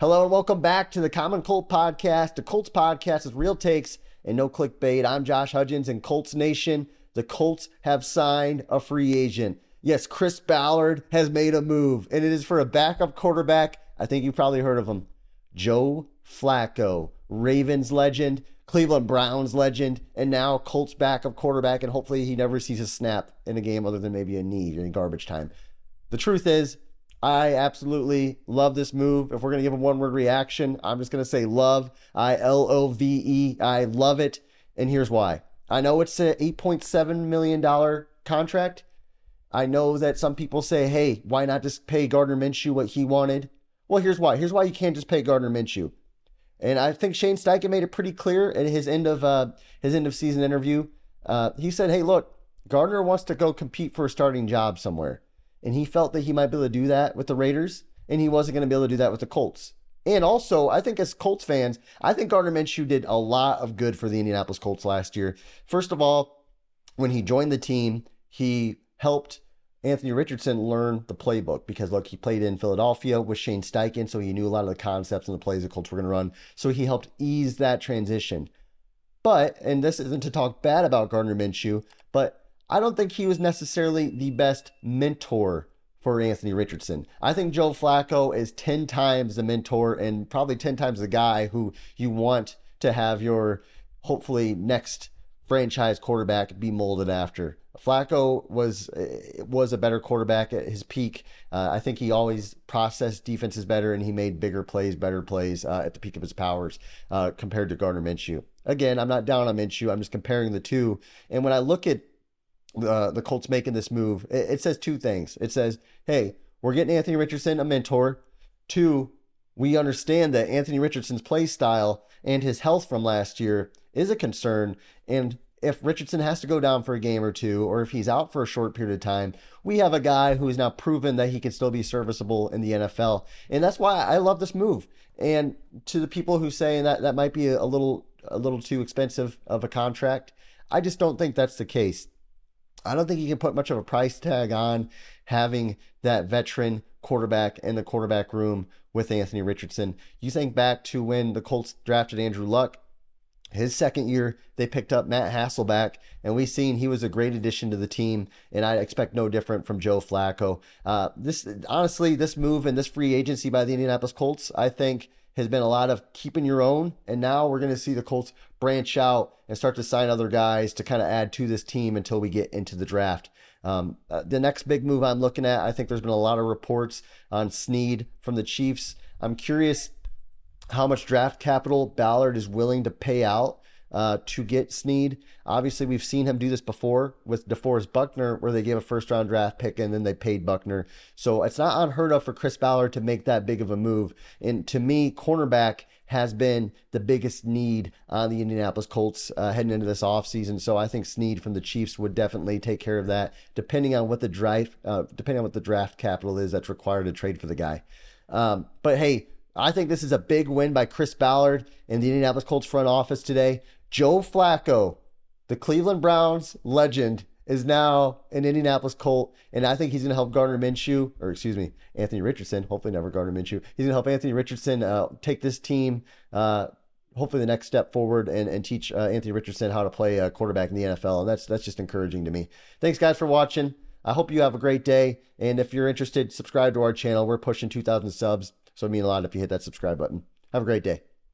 Hello and welcome back to the Common Colt Podcast. The Colts Podcast is real takes and no clickbait. I'm Josh Hudgens and Colts Nation. The Colts have signed a free agent. Yes, Chris Ballard has made a move, and it is for a backup quarterback. I think you've probably heard of him. Joe Flacco, Ravens legend, Cleveland Browns legend, and now Colts backup quarterback, and hopefully he never sees a snap in a game other than maybe a knee in garbage time. The truth is, I absolutely love this move. If we're going to give a one-word reaction, I'm just going to say love. I-L-O-V-E. I love it. And here's why. I know it's an $8.7 million contract. I know that some people say, hey, why not just pay Gardner Minshew what he wanted? Well, here's why. Here's why you can't just pay Gardner Minshew. And I think Shane Steichen made it pretty clear in his end of season interview. He said, hey, look, Gardner wants to go compete for a starting job somewhere. And he felt that he might be able to do that with the Raiders, and he wasn't going to be able to do that with the Colts. And also, I think as Colts fans, I think Gardner Minshew did a lot of good for the Indianapolis Colts last year. First of all, when he joined the team, he helped Anthony Richardson learn the playbook because, look, he played in Philadelphia with Shane Steichen, so he knew a lot of the concepts and the plays the Colts were going to run. So he helped ease that transition. But, and this isn't to talk bad about Gardner Minshew, but I don't think he was necessarily the best mentor for Anthony Richardson. I think Joe Flacco is 10 times the mentor and probably 10 times the guy who you want to have your hopefully next franchise quarterback be molded after. Flacco was a better quarterback at his peak. I think he always processed defenses better and he made better plays at the peak of his powers compared to Gardner Minshew. Again, I'm not down on Minshew. I'm just comparing the two. And when I look at the Colts making this move, it says two things. It says, hey, we're getting Anthony Richardson a mentor. Two, we understand that Anthony Richardson's play style and his health from last year is a concern. And if Richardson has to go down for a game or two, or if he's out for a short period of time, we have a guy who has now proven that he can still be serviceable in the NFL. And that's why I love this move. And to the people who say that might be a little too expensive of a contract, I just don't think that's the case. I don't think you can put much of a price tag on having that veteran quarterback in the quarterback room with Anthony Richardson. You think back to when the Colts drafted Andrew Luck. His second year, they picked up Matt Hasselbeck, and we've seen he was a great addition to the team, and I expect no different from Joe Flacco. This move and this free agency by the Indianapolis Colts, I think, has been a lot of keeping your own, and now we're going to see the Colts branch out and start to sign other guys to kind of add to this team until we get into the draft. The next big move I'm looking at, I think there's been a lot of reports on Snead from the Chiefs. I'm curious how much draft capital Ballard is willing to pay out to get Snead. Obviously, we've seen him do this before with DeForest Buckner, where they gave a first-round draft pick and then they paid Buckner. So it's not unheard of for Chris Ballard to make that big of a move. And to me, cornerback has been the biggest need on the Indianapolis Colts heading into this offseason. So I think Snead from the Chiefs would definitely take care of that, depending on what the draft capital is that's required to trade for the guy. But hey, I think this is a big win by Chris Ballard and the Indianapolis Colts front office today. Joe Flacco, the Cleveland Browns legend, is now an Indianapolis Colt, and I think he's going to help Anthony Richardson, hopefully never Gardner Minshew. He's going to help Anthony Richardson take this team, hopefully the next step forward and teach Anthony Richardson how to play quarterback in the NFL, and that's just encouraging to me. Thanks, guys, for watching. I hope you have a great day, and if you're interested, subscribe to our channel. We're pushing 2,000 subs, so it'd mean a lot if you hit that subscribe button. Have a great day.